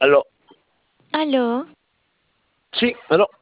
Aló, Aló, sí,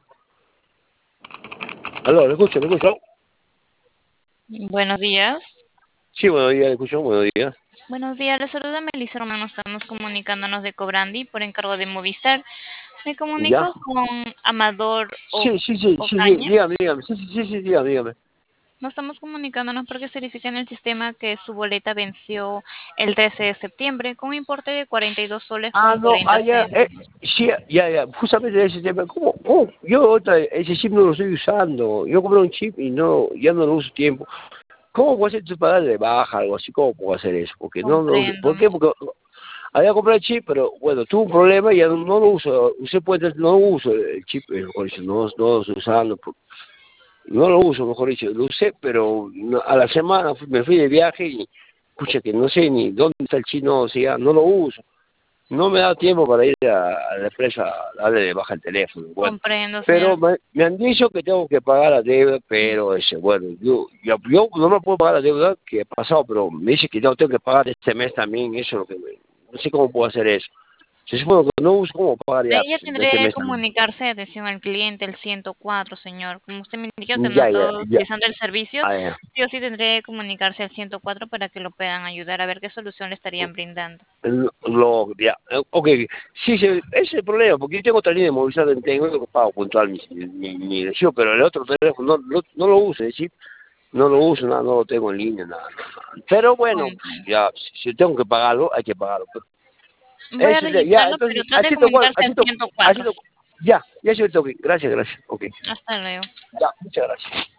aló, le escucho, le escucho. buenos días. Sí, buenos días, le escucho, buenos días. Buenos días, les saluda Melissa Romano. Estamos comunicándonos de Cobrandi por encargo de Movistar. Me ¿Ya? comunico con Amador Sí, Ocaña. dígame, sí, dígame. Nos estamos comunicándonos porque se verifica en el sistema que su boleta venció el 13 de septiembre con un importe de 42 soles Ah, con no, 40 ya, céntimos. sí, ya, justamente ese tema, ¿cómo? Yo ese chip no lo estoy usando, yo compré un chip y ya no lo uso tiempo. ¿Cómo puedo hacer para darle de baja, algo así? ¿Cómo puedo hacer eso? Porque Comprendo. ¿por qué? Porque había comprado el chip, pero bueno, tuve un problema y ya no lo uso. Usted puede, no uso el chip, mejor dicho, no lo estoy usando. No lo uso, mejor dicho, lo usé, pero a la semana me fui de viaje y, escucha, que no sé ni dónde está el chino, o sea, no lo uso. No me da tiempo para ir a la empresa a darle de baja el teléfono, bueno. Comprendo, Pero señor. me han dicho que tengo que pagar la deuda, pero bueno, yo no me puedo pagar la deuda que he pasado, pero me dice que no tengo que pagar este mes también, eso es lo que no sé cómo puedo hacer eso. Si es bueno que no uso, ¿cómo pagar ya Ella de este tendría que mes también? comunicarse a atención al cliente, el 104, señor. Como usted me indica, usted no Ya, está ya, ya. utilizando el servicio, Ah, ya. sí o sí tendría que comunicarse al 104 para que lo puedan ayudar a ver qué solución le estarían brindando. Ya, ok, sí, ese es el problema, porque yo tengo otra línea de Movistar, tengo que pago puntual mi recibo, pero el otro teléfono no lo uso, es decir, no lo uso, nada, no lo tengo en línea, nada. Pero bueno, Comprendo. ya, si tengo que pagarlo, hay que pagarlo. Pero Voy a ya, registrarlo, entonces, pero trate de comunicarse al 104. ya, sí, ok, gracias, ok, Hasta luego. ya, muchas gracias.